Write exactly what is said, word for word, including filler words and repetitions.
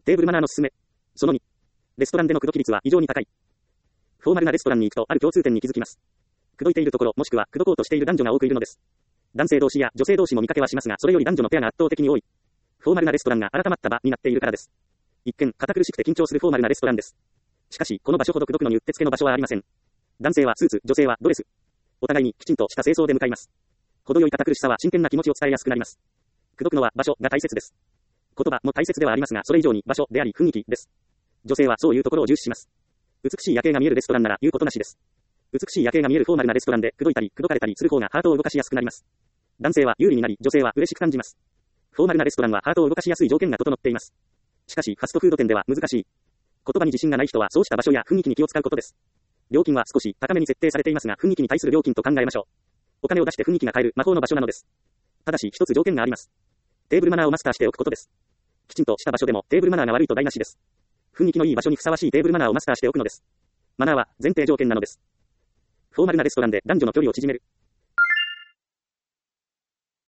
テーブルマナーの勧め。そのに。レストランでの口説き率は異常に高い。フォーマルなレストランに行くとある共通点に気づきます。口説いているところもしくは口説こうとしている男女が多くいるのです。男性同士や女性同士も見かけはしますが、それより男女のペアが圧倒的に多い。フォーマルなレストランが改まった場になっているからです。一見、堅苦しくて緊張するフォーマルなレストランです。しかし、この場所ほど口説くのにうってつけの場所はありません。男性はスーツ、女性はドレス。お互いにきちんとした清掃で向かいます。程よい堅苦しさは真剣な気持ちを伝えやすくなります。口説くのは場所が大切です。言葉も大切ではありますが、それ以上に場所であり雰囲気です。女性はそういうところを重視します。美しい夜景が見えるレストランなら言うことなしです。美しい夜景が見えるフォーマルなレストランで口説いたり口説かれたりする方がハートを動かしやすくなります。男性は有利になり、女性は嬉しく感じます。フォーマルなレストランはハートを動かしやすい条件が整っています。しかし、ファストフード店では難しい。言葉に自信がない人はそうした場所や雰囲気に気を使うことです。料金は少し高めに設定されていますが、雰囲気に対する料金と考えましょう。お金を出して雰囲気が変える魔法の場所なのです。ただし、一つ条件があります。テーブルマナーをマスターしておくことです。きちんとした場所でもテーブルマナーが悪いと台無しです。雰囲気のいい場所にふさわしいテーブルマナーをマスターしておくのです。マナーは前提条件なのです。フォーマルなレストランで男女の距離を縮める。